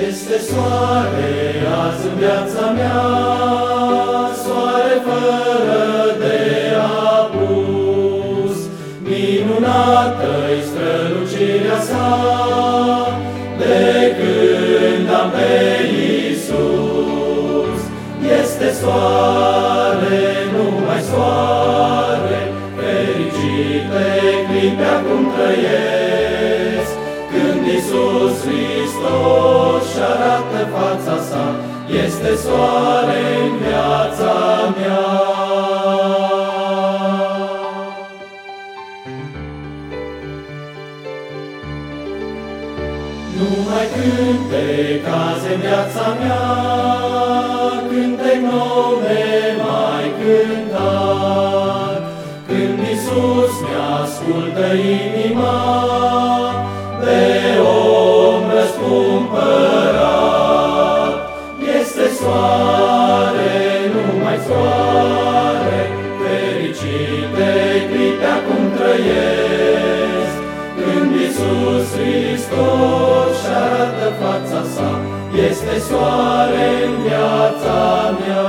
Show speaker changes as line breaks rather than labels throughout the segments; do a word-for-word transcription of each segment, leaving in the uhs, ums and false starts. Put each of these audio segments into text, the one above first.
Este soare azi în viața mea, soare fără de apus. Minunată-i strălucirea sa, de când am pe Iisus. Este soare, numai soare, fericite clipe acum trăiesc, când Iisus Hristos și-arată fața sa. Este soare în viața mea. Numai cântec azi în viața mea, cântec nou nemai cântat, când Iisus mi-ascultă inima, de om răscumpărat. Este soare, numai soare, fericite clipe acum trăiesc, când Iisus Hristos și-arată fața sa. Este soare în viața mea.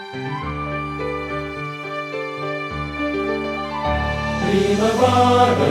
Primăvară